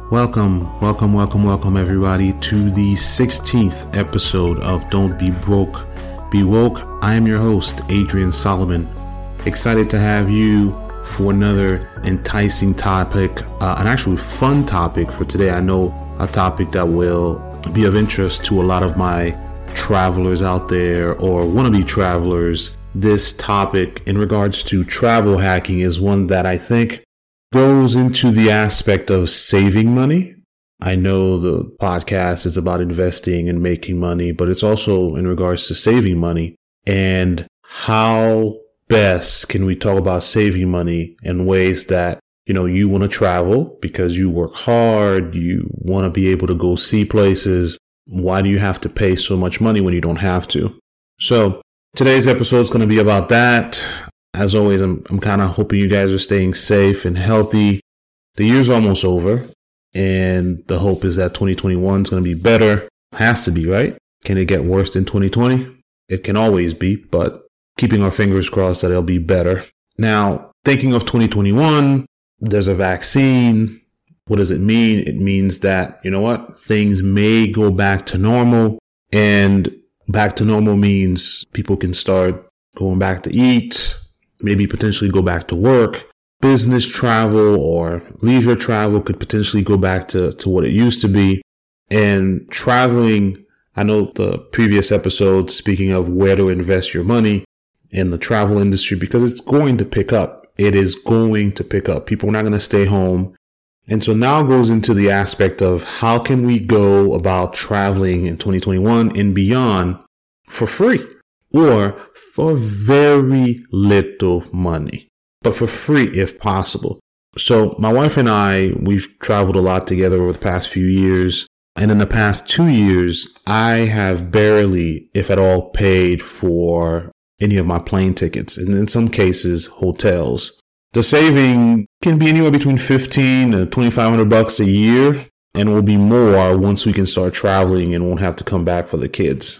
Welcome everybody to the 16th episode of Don't Be Broke, Be Woke. I am your host, Adrian Solomon. Excited to have you for another enticing topic, an actually fun topic for today. I know a topic that will be of interest to a lot of my travelers out there or wannabe travelers. This topic in regards to travel hacking is one that I think goes into the aspect of saving money. I know the podcast is about investing and making money, but it's also in regards to saving money and how best can we talk about saving money in ways that, you want to travel because you work hard, you want to be able to go see places. Why do you have to pay so much money when you don't have to? So today's episode is going to be about that. As always, I'm kind of hoping you guys are staying safe and healthy. The year's almost over, and the hope is that 2021 is going to be better. Has to be, right? Can it get worse than 2020? It can always be, but keeping our fingers crossed that it'll be better. Now, thinking of 2021, there's a vaccine. What does it mean? It means that, things may go back to normal, and back to normal means people can start going back to eat, maybe potentially go back to work. Business travel or leisure travel could potentially go back to what it used to be. And traveling, I know the previous episode speaking of where to invest your money in the travel industry, because it's going to pick up. It is going to pick up. People are not going to stay home. And so now goes into the aspect of how can we go about traveling in 2021 and beyond for free or for very little money, but for free if possible. So my wife and I, we've traveled a lot together over the past few years. And in the past 2 years, I have barely, if at all, paid for any of my plane tickets, and in some cases, hotels. The saving can be anywhere between $1,500 to $2,500 a year, and will be more once we can start traveling and won't have to come back for the kids,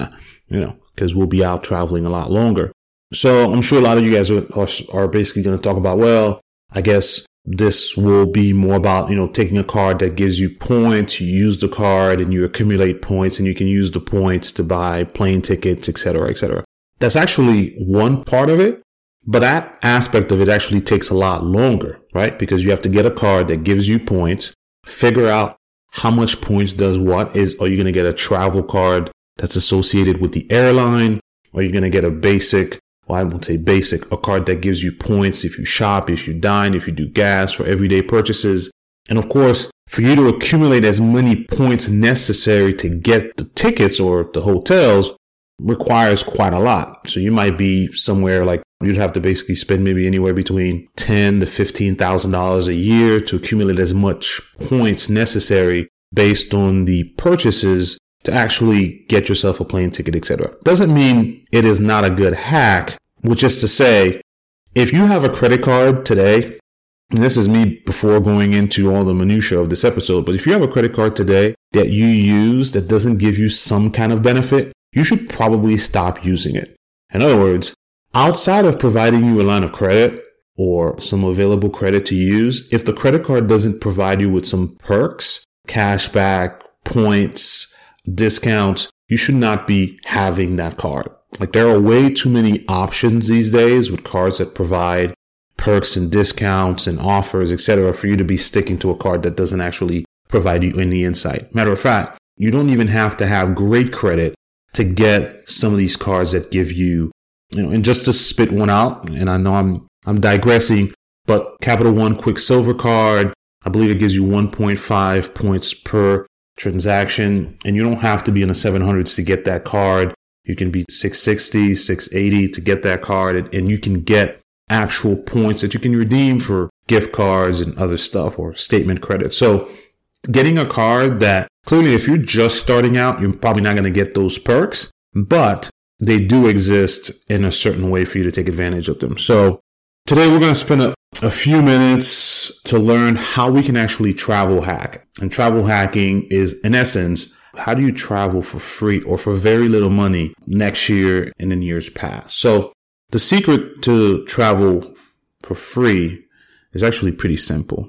because we'll be out traveling a lot longer. So I'm sure a lot of you guys are basically going to talk about, well, I guess this will be more about, taking a card that gives you points. You use the card and you accumulate points, and you can use the points to buy plane tickets, et cetera, et cetera. That's actually one part of it, but that aspect of it actually takes a lot longer, right? Because you have to get a card that gives you points, figure out how much points does what. Are you going to get a travel card that's associated with the airline? Or are you going to get a basic, I won't say basic, a card that gives you points if you shop, if you dine, if you do gas for everyday purchases? And of course, for you to accumulate as many points necessary to get the tickets or the hotels requires quite a lot. So you might be somewhere like you'd have to basically spend maybe anywhere between $10,000 to $15,000 a year to accumulate as much points necessary based on the purchases to actually get yourself a plane ticket, etc. Doesn't mean it is not a good hack, which is to say, if you have a credit card today, and this is me before going into all the minutia of this episode, but if you have a credit card today that you use that doesn't give you some kind of benefit, you should probably stop using it. In other words, outside of providing you a line of credit or some available credit to use, if the credit card doesn't provide you with some perks, cash back, points, discounts, you should not be having that card. Like, there are way too many options these days with cards that provide perks and discounts and offers, etc., for you to be sticking to a card that doesn't actually provide you any insight. Matter of fact, you don't even have to have great credit to get some of these cards that give you, and just to spit one out, and I know I'm digressing, but Capital One Quicksilver card, I believe it gives you 1.5 points per transaction, and you don't have to be in the 700s to get that card. You can be 660, 680 to get that card, and you can get actual points that you can redeem for gift cards and other stuff or statement credit. So getting a card that clearly, if you're just starting out, you're probably not going to get those perks, but they do exist in a certain way for you to take advantage of them. So today we're going to spend a few minutes to learn how we can actually travel hack. And travel hacking is, in essence, how do you travel for free or for very little money next year and in years past? So the secret to travel for free is actually pretty simple.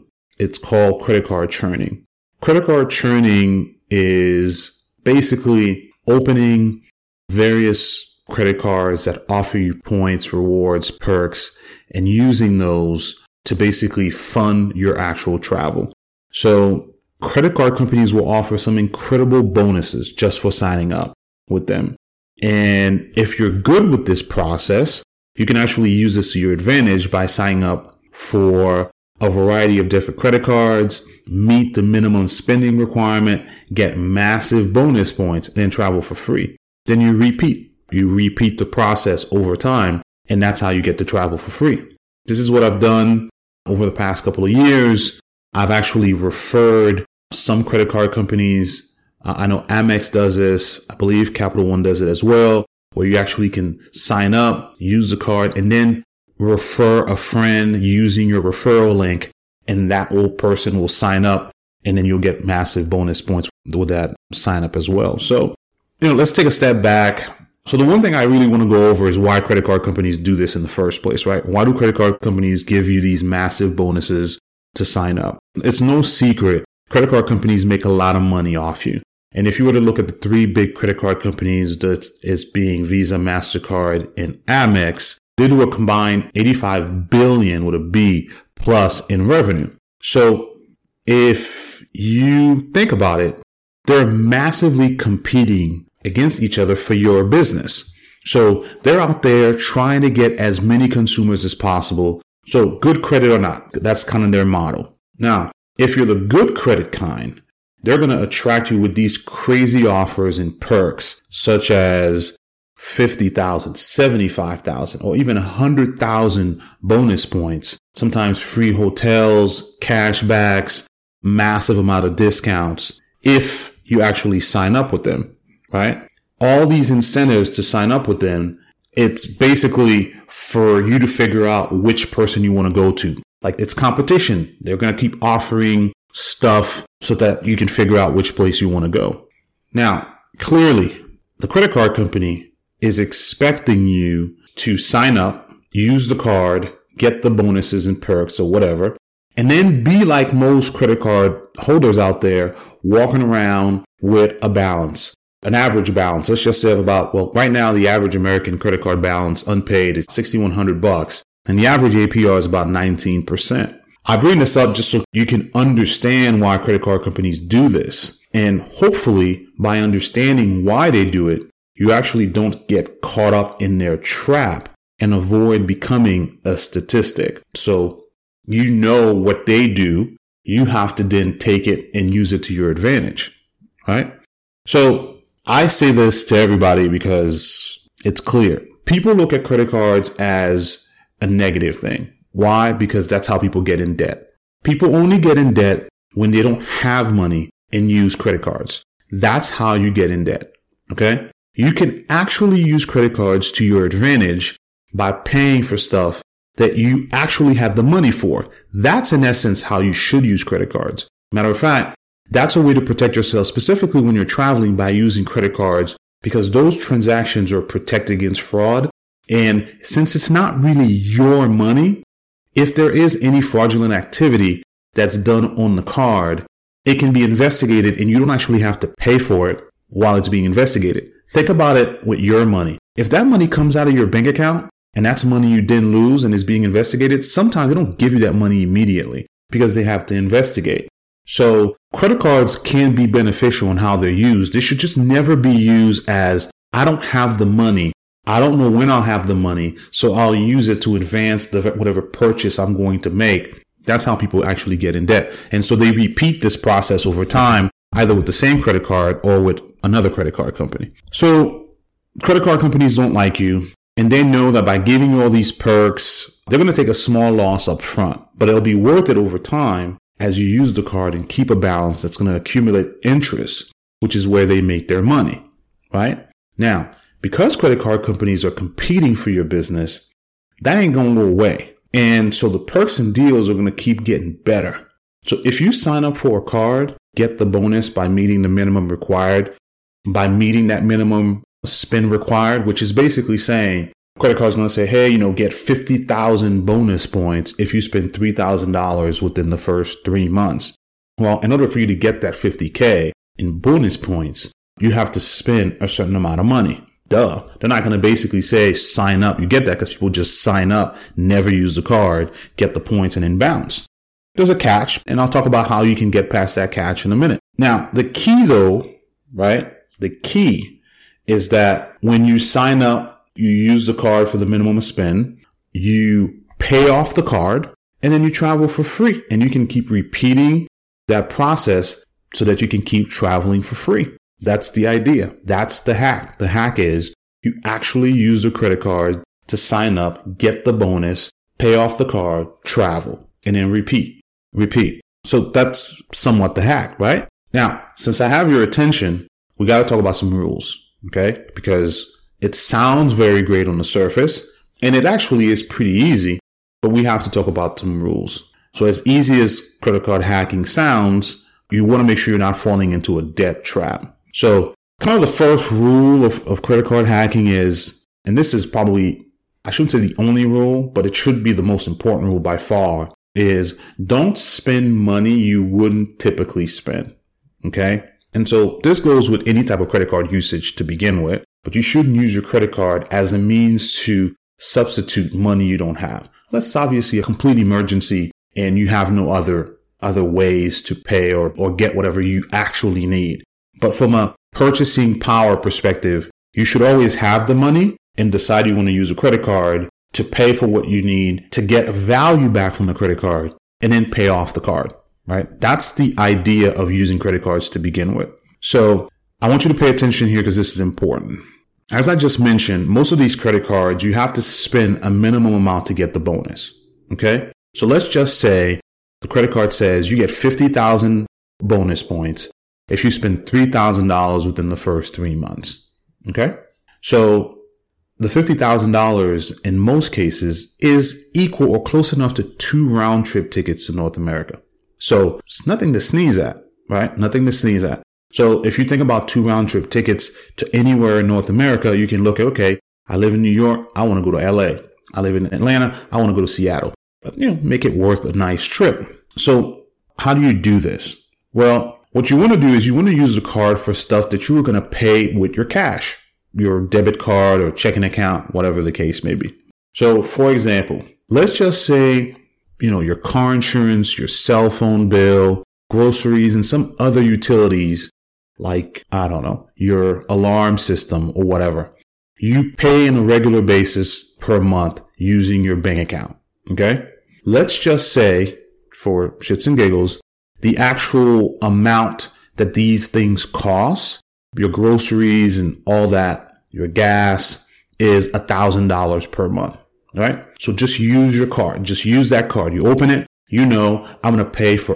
It's called credit card churning. Credit card churning is basically opening various credit cards that offer you points, rewards, perks, and using those to basically fund your actual travel. So credit card companies will offer some incredible bonuses just for signing up with them. And if you're good with this process, you can actually use this to your advantage by signing up for a variety of different credit cards, meet the minimum spending requirement, get massive bonus points, and then travel for free. Then you repeat the process over time, and that's how you get to travel for free. This is what I've done over the past couple of years. I've actually referred some credit card companies. I know Amex does this. I believe Capital One does it as well, where you actually can sign up, use the card, and then refer a friend using your referral link, and that old person will sign up, and then you'll get massive bonus points with that sign up as well. So, let's take a step back. So the one thing I really want to go over is why credit card companies do this in the first place, right? Why do credit card companies give you these massive bonuses to sign up? It's no secret. Credit card companies make a lot of money off you. And if you were to look at the three big credit card companies, that is being Visa, MasterCard, and Amex, they do a combined $85 billion with a B plus in revenue. So if you think about it, they're massively competing against each other for your business. So they're out there trying to get as many consumers as possible. So good credit or not, that's kind of their model. Now, if you're the good credit kind, they're going to attract you with these crazy offers and perks, such as 50,000, 75,000, or even 100,000 bonus points, sometimes free hotels, cashbacks, massive amount of discounts if you actually sign up with them, right? All these incentives to sign up with them, it's basically for you to figure out which person you want to go to. Like, it's competition. They're going to keep offering stuff so that you can figure out which place you want to go. Now, clearly, the credit card company is expecting you to sign up, use the card, get the bonuses and perks or whatever, and then be like most credit card holders out there, walking around with a balance, an average balance. Let's just say right now the average American credit card balance unpaid is $6,100, and the average APR is about 19%. I bring this up just so you can understand why credit card companies do this. And hopefully by understanding why they do it, you actually don't get caught up in their trap and avoid becoming a statistic. So you know what they do. You have to then take it and use it to your advantage, right? So I say this to everybody because it's clear. People look at credit cards as a negative thing. Why? Because that's how people get in debt. People only get in debt when they don't have money and use credit cards. That's how you get in debt. Okay? You can actually use credit cards to your advantage by paying for stuff that you actually have the money for. That's in essence how you should use credit cards. Matter of fact, that's a way to protect yourself, specifically when you're traveling, by using credit cards, because those transactions are protected against fraud. And since it's not really your money, if there is any fraudulent activity that's done on the card, it can be investigated and you don't actually have to pay for it while it's being investigated. Think about it with your money. If that money comes out of your bank account and that's money you didn't lose and is being investigated, sometimes they don't give you that money immediately because they have to investigate. So credit cards can be beneficial in how they're used. They should just never be used as, I don't have the money. I don't know when I'll have the money, so I'll use it to advance whatever purchase I'm going to make. That's how people actually get in debt. And so they repeat this process over time, either with the same credit card or with another credit card company. So credit card companies don't like you, and they know that by giving you all these perks, they're going to take a small loss up front, but it'll be worth it over time as you use the card and keep a balance that's going to accumulate interest, which is where they make their money, right? Now, because credit card companies are competing for your business, that ain't going to go away. And so the perks and deals are going to keep getting better. So if you sign up for a card, get the bonus by meeting the minimum required, by meeting that minimum spend required, which is basically saying credit card is going to say, hey, get 50,000 bonus points if you spend $3,000 within the first 3 months. Well, in order for you to get that 50K in bonus points, you have to spend a certain amount of money. Duh. They're not going to basically say sign up. You get that because people just sign up, never use the card, get the points, and then bounce. There's a catch, and I'll talk about how you can get past that catch in a minute. Now, the key though, right? The key is that when you sign up, you use the card for the minimum spend, you pay off the card, and then you travel for free. And you can keep repeating that process so that you can keep traveling for free. That's the idea. That's the hack. The hack is you actually use the credit card to sign up, get the bonus, pay off the card, travel, and then repeat. So that's somewhat the hack, right? Now, since I have your attention, we got to talk about some rules, okay? Because it sounds very great on the surface, and it actually is pretty easy, but we have to talk about some rules. So as easy as credit card hacking sounds, you want to make sure you're not falling into a debt trap. So kind of the first rule of credit card hacking is, and this is probably, I shouldn't say the only rule, but it should be the most important rule by far, is don't spend money you wouldn't typically spend. Okay. And so this goes with any type of credit card usage to begin with, but you shouldn't use your credit card as a means to substitute money you don't have. That's obviously a complete emergency and you have no other ways to pay or get whatever you actually need. But from a purchasing power perspective, you should always have the money and decide you want to use a credit card to pay for what you need to get value back from the credit card and then pay off the card, right? That's the idea of using credit cards to begin with. So I want you to pay attention here because this is important. As I just mentioned, most of these credit cards, you have to spend a minimum amount to get the bonus. Okay. So let's just say the credit card says you get 50,000 bonus points if you spend $3,000 within the first 3 months. Okay. So the $50,000 in most cases is equal or close enough to 2 round trip tickets to North America. So it's nothing to sneeze at, right? Nothing to sneeze at. So if you think about 2 round trip tickets to anywhere in North America, you can look at, okay, I live in New York. I want to go to LA. I live in Atlanta. I want to go to Seattle. But, make it worth a nice trip. So how do you do this? Well, what you want to do is you want to use the card for stuff that you are going to pay with your cash, your debit card or checking account, whatever the case may be. So for example, let's just say, your car insurance, your cell phone bill, groceries, and some other utilities like, I don't know, your alarm system or whatever. You pay on a regular basis per month using your bank account. Okay. Let's just say for shits and giggles, the actual amount that these things cost, your groceries and all that, your gas is $1,000 per month. Right. So just use your card. Just use that card. You open it. I'm going to pay for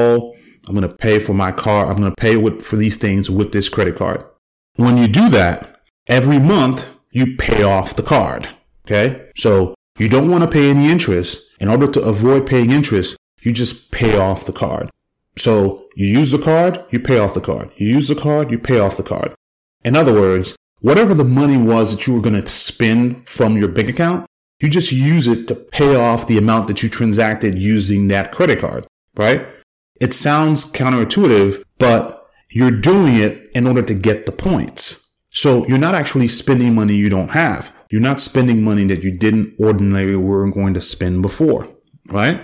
I'm going to pay for my car. I'm going to pay for these things with this credit card. When you do that, every month you pay off the card. Okay. So you don't want to pay any interest. In order to avoid paying interest, you just pay off the card. So you use the card, you pay off the card. You use the card, you pay off the card. In other words, whatever the money was that you were going to spend from your bank account, you just use it to pay off the amount that you transacted using that credit card, right? It sounds counterintuitive, but you're doing it in order to get the points. So you're not actually spending money you don't have. You're not spending money that you didn't ordinarily were going to spend before, right?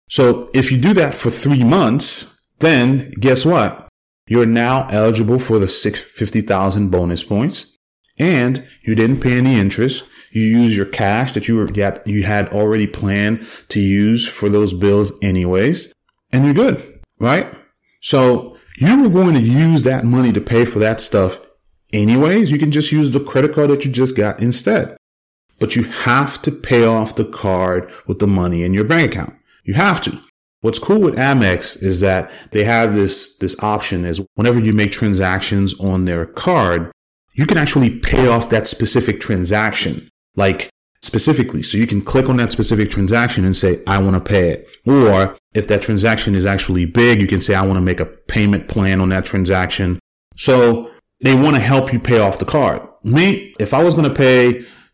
So if you do that for 3 months, then guess what? You're now eligible for the 50,000 bonus points and you didn't pay any interest. You use your cash that you had already planned to use for those bills anyways, and you're good, right? So you were going to use that money to pay for that stuff anyways. You can just use the credit card that you just got instead. But you have to pay off the card with the money in your bank account. You have to. What's cool with Amex is that they have this option is whenever you make transactions on their card, you can actually pay off that specific transaction, like specifically. So you can click on that specific transaction and say, I want to pay it. Or if that transaction is actually big, you can say, I want to make a payment plan on that transaction. So they want to help you pay off the card. Me, if I was going to pay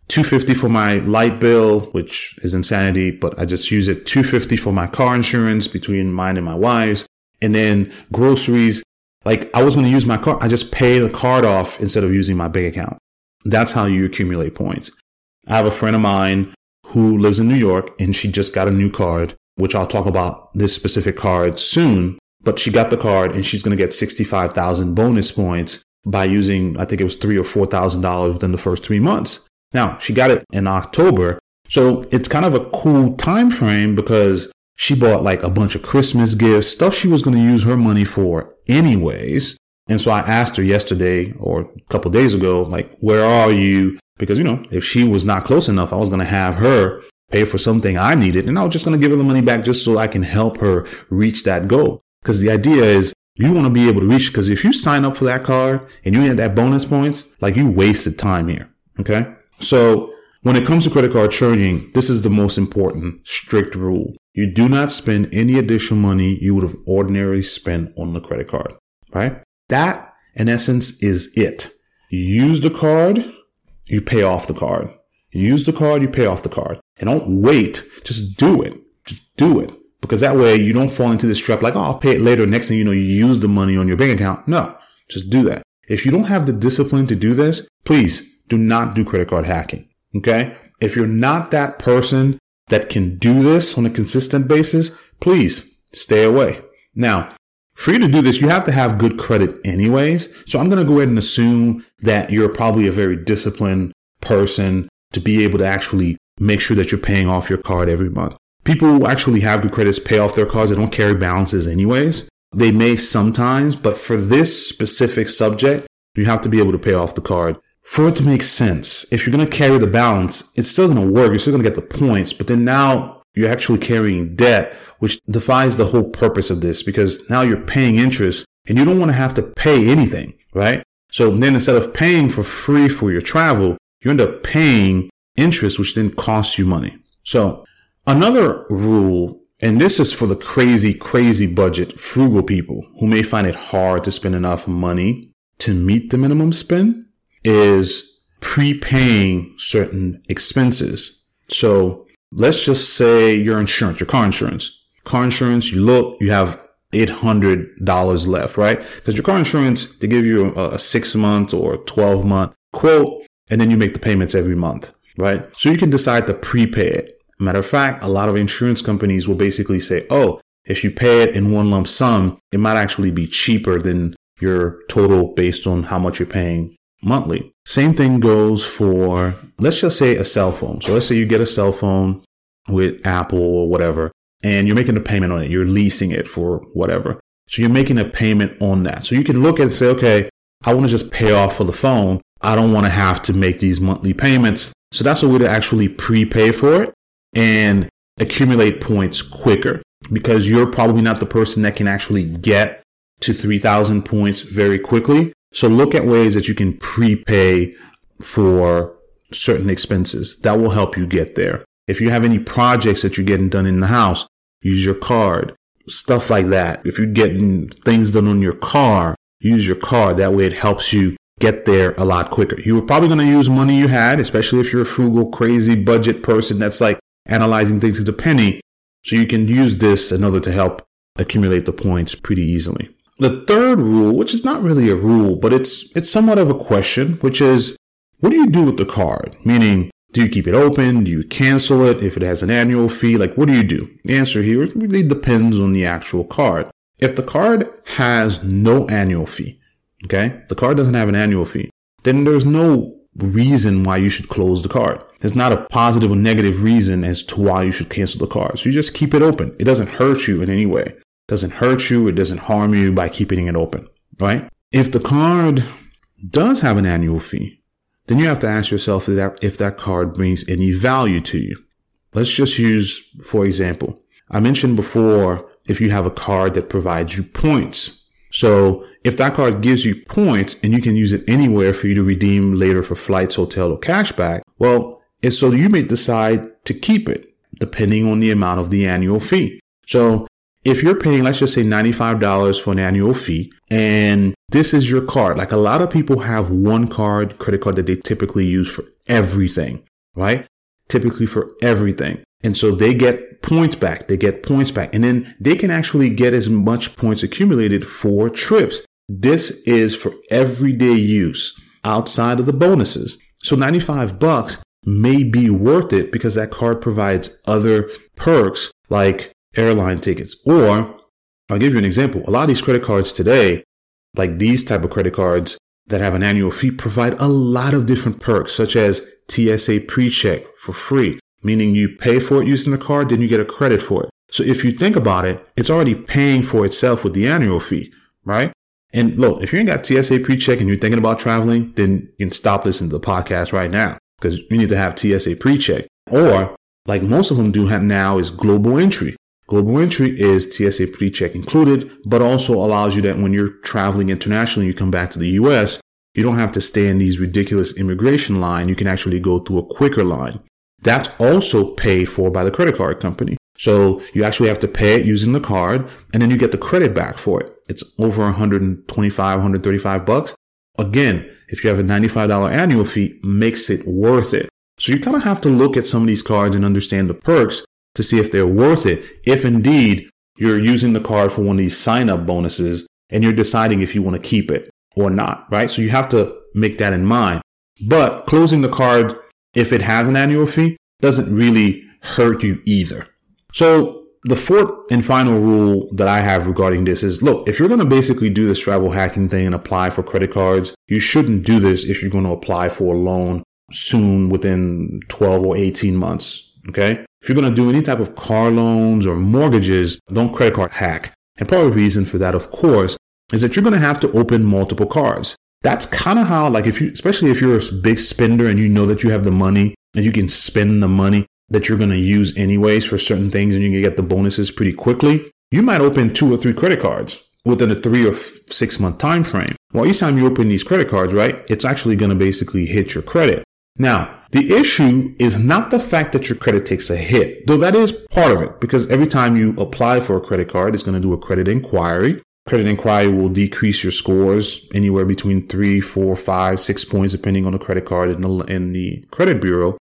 $250 for my light bill, which is insanity, but I just use it. $250 for my car insurance between mine and my wife's. And then groceries. Like I was going to use my card. I just pay the card off instead of using my bank account. That's how you accumulate points. I have a friend of mine who lives in New York and she just got a new card, which I'll talk about this specific card soon. But she got the card and she's going to get 65,000 bonus points by using, I think it was $3,000 or $4,000 within the first 3 months. Now she got it in October. So it's kind of a cool time frame because she bought like a bunch of Christmas gifts, stuff she was going to use her money for anyways. And so I asked her yesterday or a couple of days ago, like, where are you? Because, if she was not close enough, I was going to have her pay for something I needed. And I was just going to give her the money back just so I can help her reach that goal. Because the idea is you want to be able to reach, because if you sign up for that card and you get that bonus points, like you wasted time here. Okay. So when it comes to credit card charging, this is the most important strict rule. You do not spend any additional money you would have ordinarily spent on the credit card, right? That, in essence, is it. You use the card, you pay off the card. You use the card, you pay off the card. And don't wait. Just do it. Just do it. Because that way you don't fall into this trap like, I'll pay it later. Next thing you know, you use the money on your bank account. No, just do that. If you don't have the discipline to do this, please do not do credit card hacking. Okay? If you're not that person that can do this on a consistent basis, please stay away. Now, for you to do this, you have to have good credit anyways. So I'm going to go ahead and assume that you're probably a very disciplined person to be able to actually make sure that you're paying off your card every month. People who actually have good credits pay off their cards. They don't carry balances anyways. They may sometimes, but for this specific subject, you have to be able to pay off the card. For it to make sense, if you're going to carry the balance, it's still going to work. You're still going to get the points, but then now you're actually carrying debt, which defies the whole purpose of this because now you're paying interest and you don't want to have to pay anything, right? So then instead of paying for free for your travel, you end up paying interest, which then costs you money. So another rule, and this is for the crazy budget, frugal people who may find it hard to spend enough money to meet the minimum spend, is prepaying certain expenses. So let's just say your insurance, your car insurance. Car insurance, you have $800 left, right? Because your car insurance, they give you a 6-month or 12-month quote, and then you make the payments every month, right? So you can decide to prepay it. Matter of fact, a lot of insurance companies will basically say, oh, if you pay it in one lump sum, it might actually be cheaper than your total based on how much you're paying monthly. Same thing goes for, let's just say, a cell phone. So let's say you get a cell phone with Apple or whatever, and you're making a payment on it. You're leasing it for whatever. So you're making a payment on that. So you can look at it and say, okay, I want to just pay off for the phone. I don't want to have to make these monthly payments. So that's a way to actually prepay for it and accumulate points quicker because you're probably not the person that can actually get to 3,000 points very quickly. So look at ways that you can prepay for certain expenses. That will help you get there. If you have any projects that you're getting done in the house, use your card, stuff like that. If you're getting things done on your car, use your card. That way it helps you get there a lot quicker. You were probably going to use money you had, especially if you're a frugal, crazy budget person that's like analyzing things to the penny. So you can use this in order to help accumulate the points pretty easily. The third rule, which is not really a rule, but it's somewhat of a question, which is, what do you do with the card? Meaning, do you keep it open? Do you cancel it if it has an annual fee? Like, what do you do? The answer here really depends on the actual card. If the card has no annual fee, okay, the card doesn't have an annual fee, then there's no reason why you should close the card. There's not a positive or negative reason as to why you should cancel the card. So you just keep it open. It doesn't hurt you in any way. It doesn't hurt you. It doesn't harm you by keeping it open, right? If the card does have an annual fee, then you have to ask yourself if that card brings any value to you. Let's just use, for example, I mentioned before, if you have a card that provides you points. So if that card gives you points and you can use it anywhere for you to redeem later for flights, hotel, or cashback, well, it's so you may decide to keep it depending on the amount of the annual fee. So if you're paying, let's just say $95 for an annual fee, and this is your card, like a lot of people have one credit card that they typically use for everything. right? Typically for everything. And so they get points back. And then they can actually get as much points accumulated for trips. This is for everyday use outside of the bonuses. So $95 may be worth it because that card provides other perks like airline tickets. Or I'll give you an example. A lot of these credit cards today, like these type of credit cards that have an annual fee, provide a lot of different perks, such as TSA PreCheck for free, meaning you pay for it using the card, then you get a credit for it. So if you think about it, it's already paying for itself with the annual fee, right? And look, if you ain't got TSA PreCheck and you're thinking about traveling, then you can stop listening to the podcast right now because you need to have TSA PreCheck. Or like most of them do have now is Global Entry. Global Entry is TSA PreCheck included, but also allows you that when you're traveling internationally, you come back to the US, you don't have to stay in these ridiculous immigration line. You can actually go through a quicker line. That's also paid for by the credit card company. So you actually have to pay it using the card and then you get the credit back for it. It's over $125, $135. Again, if you have a $95 annual fee, makes it worth it. So you kind of have to look at some of these cards and understand the perks to see if they're worth it. If indeed you're using the card for one of these sign up bonuses and you're deciding if you want to keep it or not, right? So you have to make that in mind. But closing the card, if it has an annual fee, doesn't really hurt you either. So the fourth and final rule that I have regarding this is, look, if you're going to basically do this travel hacking thing and apply for credit cards, you shouldn't do this if you're going to apply for a loan soon within 12 or 18 months. Okay. If you're going to do any type of car loans or mortgages, don't credit card hack. And part of the reason for that, of course, is that you're going to have to open multiple cards. That's kind of how, like, especially if you're a big spender and you know that you have the money and you can spend the money that you're going to use anyways for certain things and you can get the bonuses pretty quickly, you might open 2 or 3 credit cards within a 3 or 6 month time frame. Well, each time you open these credit cards, right, it's actually going to basically hit your credit. Now, the issue is not the fact that your credit takes a hit, though that is part of it, because every time you apply for a credit card, it's going to do a credit inquiry. Credit inquiry will decrease your scores anywhere between 3, 4, 5, 6 points, depending on the credit card and the credit bureau.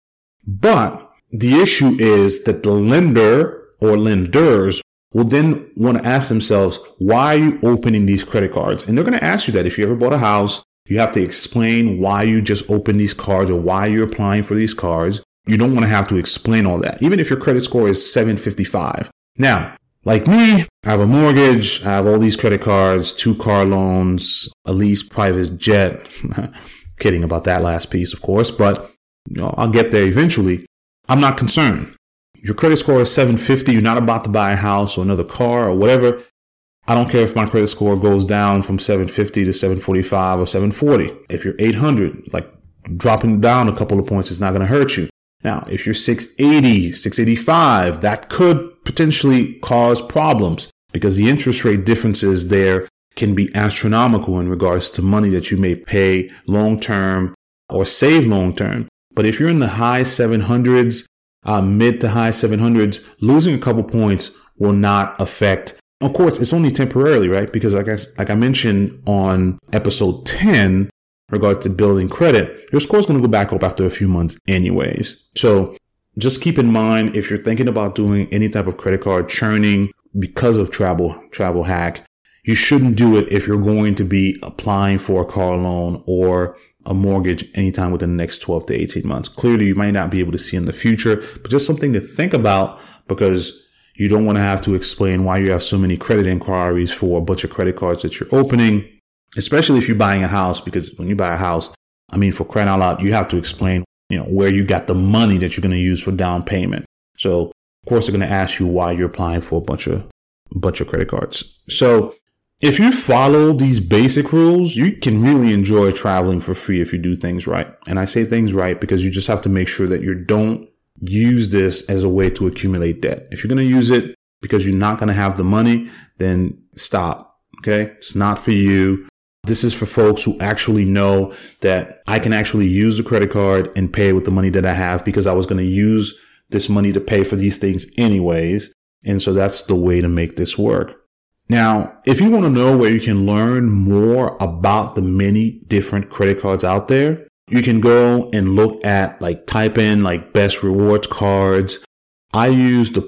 But the issue is that the lender or lenders will then want to ask themselves, why are you opening these credit cards? And they're going to ask you that. If you ever bought a house, you have to explain why you just opened these cards or why you're applying for these cards. You don't want to have to explain all that, even if your credit score is 755. Now, like me, I have a mortgage, I have all these credit cards, 2 car loans, a lease private jet. Kidding about that last piece, of course, but I'll get there eventually. I'm not concerned. Your credit score is 750. You're not about to buy a house or another car or whatever. I don't care if my credit score goes down from 750 to 745 or 740. If you're 800, like dropping down a couple of points is not going to hurt you. Now, if you're 680, 685, that could potentially cause problems because the interest rate differences there can be astronomical in regards to money that you may pay long term or save long term. But if you're in the high 700s, mid to high 700s, losing a couple points will not affect. Of course, it's only temporarily, right? Because like I mentioned on episode 10, regard to building credit, your score is going to go back up after a few months anyways. So just keep in mind, if you're thinking about doing any type of credit card churning because of travel hack, you shouldn't do it if you're going to be applying for a car loan or a mortgage anytime within the next 12 to 18 months. Clearly, you might not be able to see in the future, but just something to think about because you don't want to have to explain why you have so many credit inquiries for a bunch of credit cards that you're opening, especially if you're buying a house, because when you buy a house, I mean, for crying out loud, you have to explain, where you got the money that you're going to use for down payment. So, of course, they're going to ask you why you're applying for a bunch of credit cards. So, if you follow these basic rules, you can really enjoy traveling for free if you do things right. And I say things right because you just have to make sure that you don't use this as a way to accumulate debt. If you're going to use it because you're not going to have the money, then stop. Okay. It's not for you. This is for folks who actually know that I can actually use the credit card and pay with the money that I have because I was going to use this money to pay for these things anyways. And so that's the way to make this work. Now, if you want to know where you can learn more about the many different credit cards out there, You can go and look at type in best rewards cards. I use the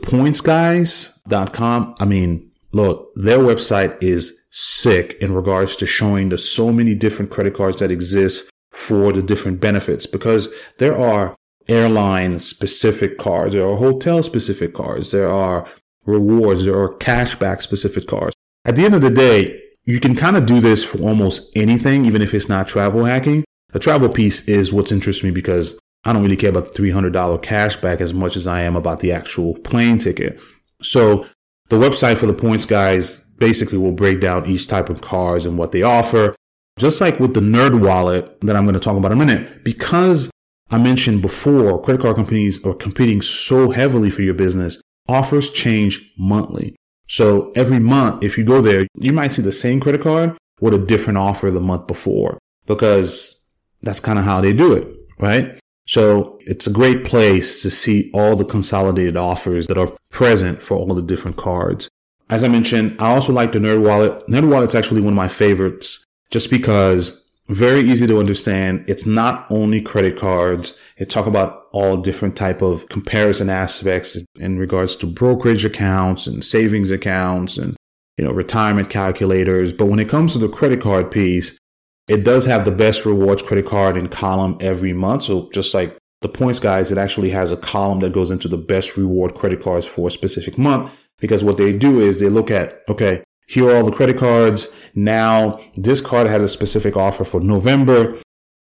pointsguys.com. I mean, look, their website is sick in regards to showing the so many different credit cards that exist for the different benefits, because there are airline specific cards, there are hotel specific cards, there are rewards, there are cashback specific cards. At the end of the day, you can kind of do this for almost anything, even if it's not travel hacking. The travel piece is what's interesting me because I don't really care about the $300 cashback as much as I am about the actual plane ticket. So the website for the Points Guys basically will break down each type of cards and what they offer. Just like with the Nerd Wallet that I'm going to talk about in a minute, because I mentioned before, credit card companies are competing so heavily for your business, offers change monthly. So every month, if you go there, you might see the same credit card with a different offer the month before, because that's kind of how they do it, right? So it's a great place to see all the consolidated offers that are present for all the different cards. As I mentioned, I also like the Nerd Wallet. Nerd Wallet's actually one of my favorites just because very easy to understand. It's not only credit cards. It talk about all different type of comparison aspects in regards to brokerage accounts and savings accounts and, retirement calculators. But when it comes to the credit card piece, it does have the best rewards credit card in column every month. So just like the Points Guys, it actually has a column that goes into the best reward credit cards for a specific month, because what they do is they look at, okay, here are all the credit cards. Now this card has a specific offer for November.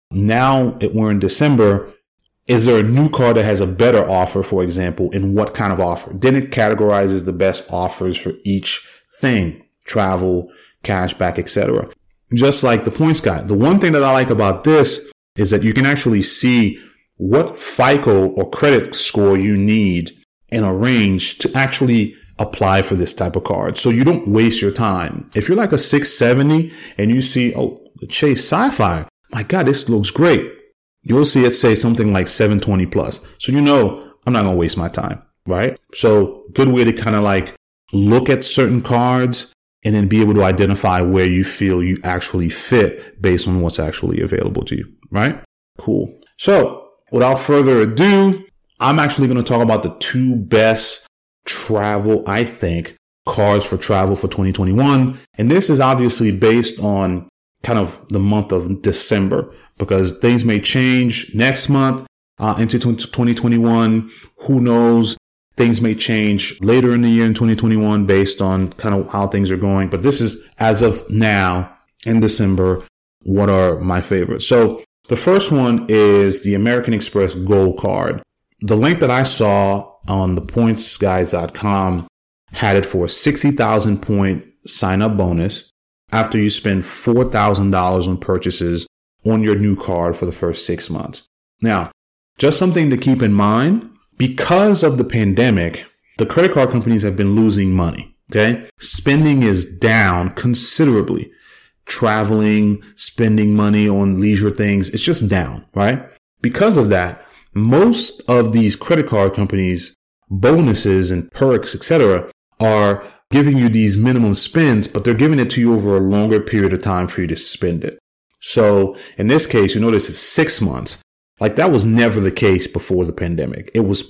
Now we're in December. Is there a new card that has a better offer, for example, and what kind of offer? Then it categorizes the best offers for each thing, travel, cashback, etc. Just like the Points Guy. The one thing that I like about this is that you can actually see what FICO or credit score you need in a range to actually apply for this type of card. So you don't waste your time. If you're like a 670 and you see, the Chase Sapphire, my God, this looks great. You'll see it say something like 720 plus. So I'm not going to waste my time, right? So good way to kind of look at certain cards and then be able to identify where you feel you actually fit based on what's actually available to you, right? Cool. So without further ado, I'm actually going to talk about the two best travel, I think, cards for travel for 2021. And this is obviously based on kind of the month of December, because things may change next month into 2021. Who knows? Things may change later in the year in 2021 based on kind of how things are going. But this is, as of now in December, what are my favorites. So the first one is the American Express Gold Card. The link that I saw on the pointsguys.com had it for a 60,000 point sign up bonus after you spend $4,000 on purchases on your new card for the first 6 months. Now, just something to keep in mind, because of the pandemic, the credit card companies have been losing money. Okay. Spending is down considerably. Traveling, spending money on leisure things, it's just down, right? Because of that, most of these credit card companies, bonuses and perks, etc., are giving you these minimum spends, but they're giving it to you over a longer period of time for you to spend it. So in this case, you notice it's 6 months. That was never the case before the pandemic. It was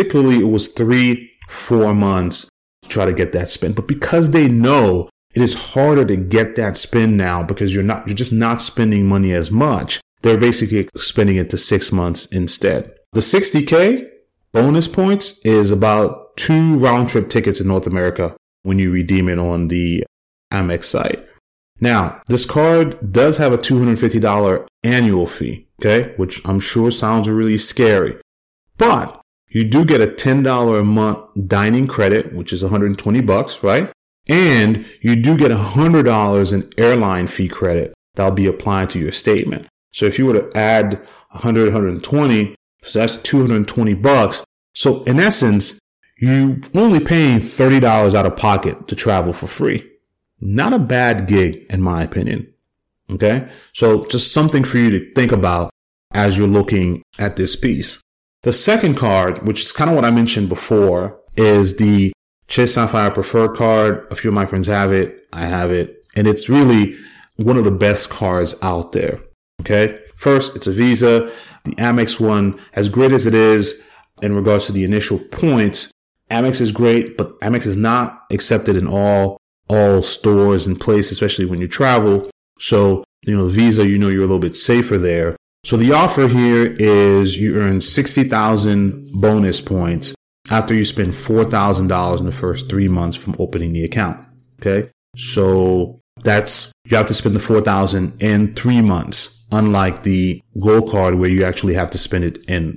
3-4 months to try to get that spend. But because they know it is harder to get that spend now because you're just not spending money as much, they're basically spending it to 6 months instead. The 60K bonus points is about 2 round trip tickets in North America when you redeem it on the Amex site. Now, this card does have a $250 annual fee, okay, which I'm sure sounds really scary. But you do get a $10 a month dining credit, which is $120, right? And you do get $100 in airline fee credit that'll be applied to your statement. So if you were to add 100, 120, so that's $220. So in essence, you're only paying $30 out of pocket to travel for free. Not a bad gig, in my opinion. Okay. So just something for you to think about as you're looking at this piece. The second card, which is kind of what I mentioned before, is the Chase Sapphire Preferred card. A few of my friends have it. I have it. And it's really one of the best cards out there. Okay. First, it's a Visa. The Amex one, as great as it is in regards to the initial points, Amex is great, but Amex is not accepted in all stores and places, especially when you travel. So, Visa, you're a little bit safer there. So the offer here is you earn 60,000 bonus points after you spend $4,000 in the first 3 months from opening the account. Okay. So you have to spend the 4,000 in 3 months, unlike the Gold Card where you actually have to spend it in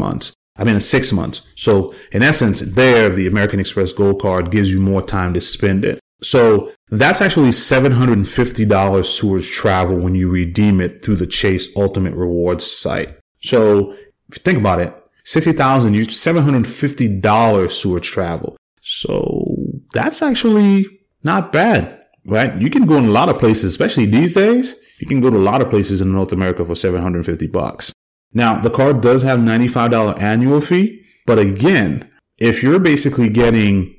6 months. So in essence, the American Express Gold Card gives you more time to spend it. So that's actually $750 towards travel when you redeem it through the Chase Ultimate Rewards site. So if you think about it, $60,000, you $750 towards travel. So that's actually not bad, right? You can go in a lot of places, especially these days. You can go to a lot of places in North America for $750. Now, the card does have $95 annual fee, but again, if you're basically getting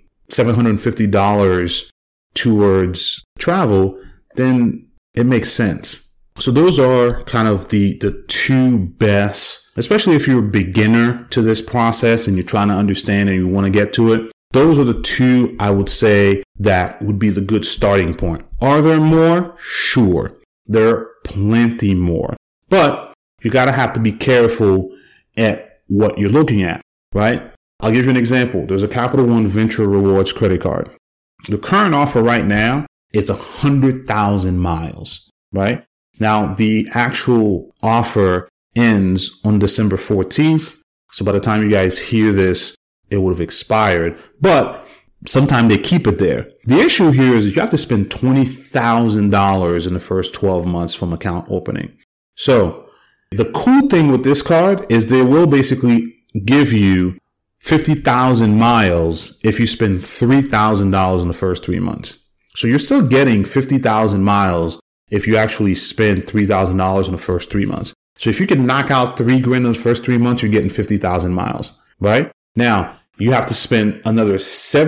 $750 towards travel, then it makes sense. So those are kind of the two best, especially if you're a beginner to this process and you're trying to understand and you want to get to it. Those are the two I would say that would be the good starting point. Are there more? Sure. There are plenty more, but you have to be careful at what you're looking at, right? I'll give you an example. There's a Capital One Venture Rewards credit card. The current offer right now is 100,000 miles, right? Now, the actual offer ends on December 14th. So by the time you guys hear this, it would have expired, but sometimes they keep it there. The issue here is you have to spend $20,000 in the first 12 months from account opening. So the cool thing with this card is they will basically give you 50,000 miles if you spend $3,000 in the first 3 months. So you're still getting 50,000 miles if you actually spend $3,000 in the first 3 months. So if you can knock out $3,000 in the first 3 months, you're getting 50,000 miles, right? Now you have to spend another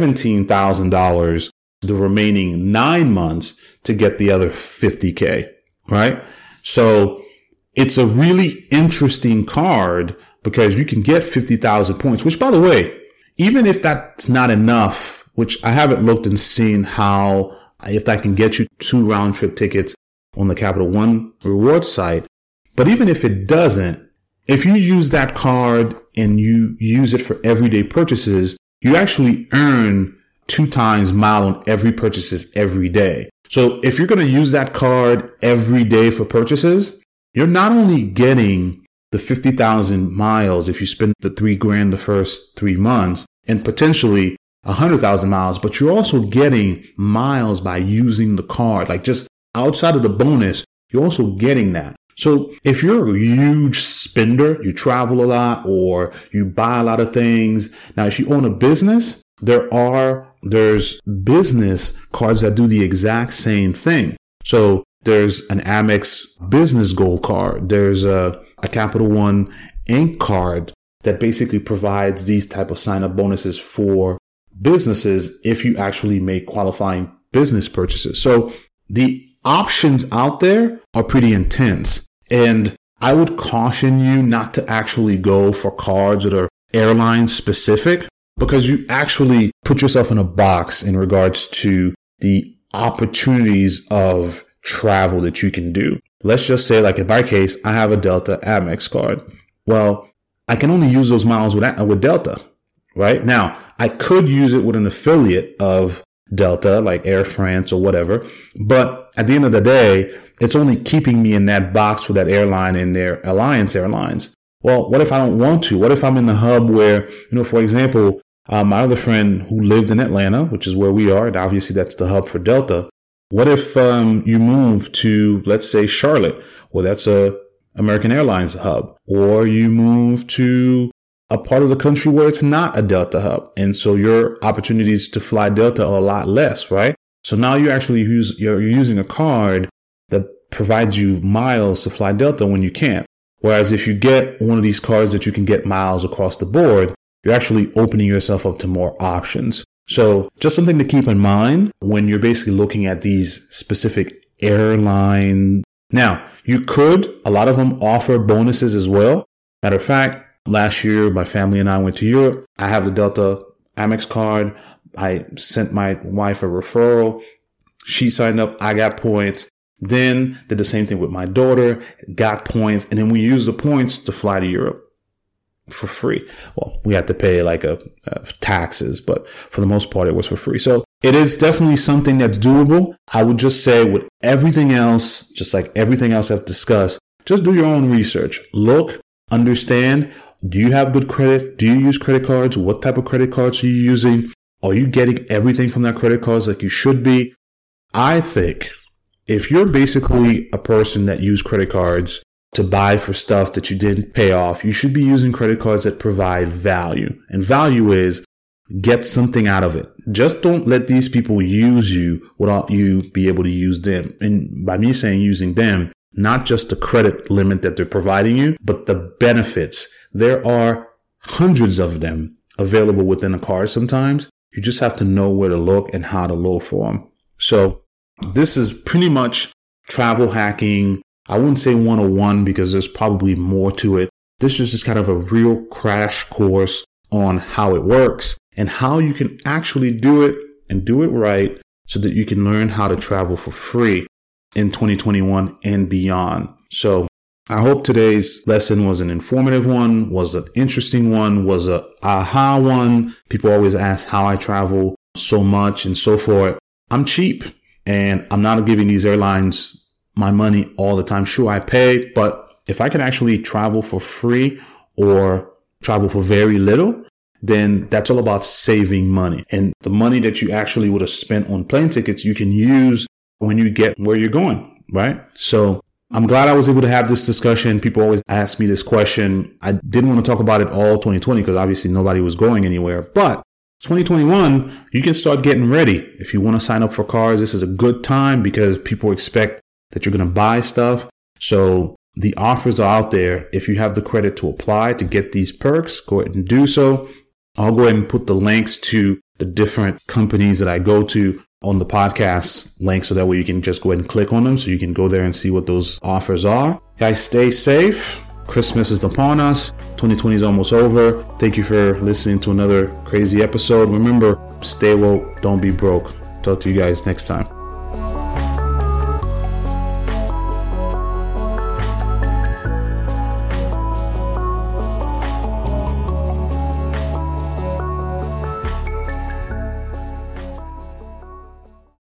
$17,000 the remaining 9 months to get the other 50K, right? So it's a really interesting card because you can get 50,000 points, which, by the way, even if that's not enough, which I haven't looked and seen if that can get you 2 round trip tickets on the Capital One Rewards site. But even if it doesn't, if you use that card and you use it for everyday purchases, you actually earn 2 times mile on every purchases every day. So if you're going to use that card every day for purchases, you're not only getting the 50,000 miles if you spend the $3,000 the first 3 months and potentially 100,000 miles, but you're also getting miles by using the card. Like just outside of the bonus, you're also getting that. So if you're a huge spender, you travel a lot or you buy a lot of things. Now, if you own a business, there's business cards that do the exact same thing. So there's an Amex Business Gold Card. There's a Capital One Ink card that basically provides these type of sign-up bonuses for businesses if you actually make qualifying business purchases. So the options out there are pretty intense. And I would caution you not to actually go for cards that are airline specific because you actually put yourself in a box in regards to the opportunities of travel that you can do. Let's just say, like in my case, I have a Delta Amex card. Well, I can only use those miles with Delta, right? Now, I could use it with an affiliate of Delta, like Air France or whatever. But at the end of the day, it's only keeping me in that box with that airline and their Alliance Airlines. Well, what if I don't want to? What if I'm in the hub where, for example, my other friend who lived in Atlanta, which is where we are, and obviously that's the hub for Delta. What if you move to, let's say, Charlotte? Well, that's a American Airlines hub. Or you move to a part of the country where it's not a Delta hub. And so your opportunities to fly Delta are a lot less, right? So now you're using a card that provides you miles to fly Delta when you can't. Whereas if you get one of these cards that you can get miles across the board, you're actually opening yourself up to more options. So just something to keep in mind when you're basically looking at these specific airline Now, a lot of them offer bonuses as well. Matter of fact, last year, my family and I went to Europe. I have the Delta Amex card. I sent my wife a referral. She signed up. I got points. Then did the same thing with my daughter, got points. And then we used the points to fly to Europe for free. Well, we had to pay taxes, but for the most part, it was for free. So it is definitely something that's doable. I would just say with everything else, just like everything else I've discussed, just do your own research. Look, understand, do you have good credit? Do you use credit cards? What type of credit cards are you using? Are you getting everything from that credit cards like you should be? I think if you're basically a person that use credit cards to buy for stuff that you didn't pay off, you should be using credit cards that provide value. And value is get something out of it. Just don't let these people use you without you be able to use them. And by me saying using them, not just the credit limit that they're providing you, but the benefits. There are hundreds of them available within a card sometimes. You just have to know where to look and how to look for them. So this is pretty much travel hacking. I wouldn't say 101 because there's probably more to it. This is just kind of a real crash course on how it works and how you can actually do it and do it right so that you can learn how to travel for free in 2021 and beyond. So I hope today's lesson was an informative one, was an interesting one, was a aha one. People always ask how I travel so much and so forth. I'm cheap and I'm not giving these airlines my money all the time. Sure, I pay, but if I can actually travel for free or travel for very little, then that's all about saving money. And the money that you actually would have spent on plane tickets, you can use when you get where you're going, right? So I'm glad I was able to have this discussion. People always ask me this question. I didn't want to talk about it all 2020 because obviously nobody was going anywhere, but 2021, you can start getting ready. If you want to sign up for cars, this is a good time because people expect that you're going to buy stuff. So the offers are out there. If you have the credit to apply to get these perks, go ahead and do so. I'll go ahead and put the links to the different companies that I go to on the podcast link so that way you can just go ahead and click on them so you can go there and see what those offers are. Guys, stay safe. Christmas is upon us. 2020 is almost over. Thank you for listening to another crazy episode. Remember, stay woke, don't be broke. Talk to you guys next time.